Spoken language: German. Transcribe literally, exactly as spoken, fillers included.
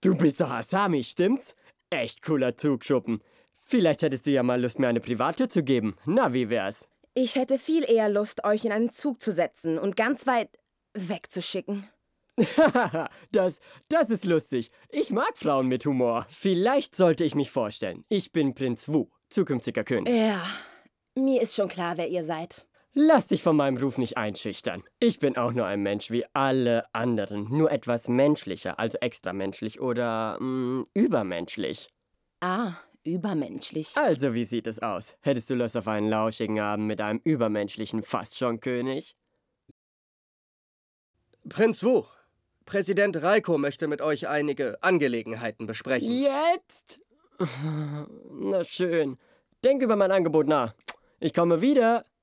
Du bist doch Asami, stimmt's? Echt cooler Zugschuppen. Vielleicht hättest du ja mal Lust, mir eine Privattour zu geben. Na, wie wär's? Ich hätte viel eher Lust, euch in einen Zug zu setzen und ganz weit wegzuschicken. das, das ist lustig. Ich mag Frauen mit Humor. Vielleicht sollte ich mich vorstellen. Ich bin Prinz Wu, zukünftiger König. Ja, mir ist schon klar, wer ihr seid. Lass dich von meinem Ruf nicht einschüchtern. Ich bin auch nur ein Mensch wie alle anderen. Nur etwas menschlicher, also extramenschlich oder mh, übermenschlich. Ah, übermenschlich. Also, wie sieht es aus? Hättest du Lust auf einen lauschigen Abend mit einem übermenschlichen Fast-schon-König? Prinz Wu, Präsident Raiko möchte mit euch einige Angelegenheiten besprechen. Jetzt? Na schön. Denk über mein Angebot nach. Ich komme wieder.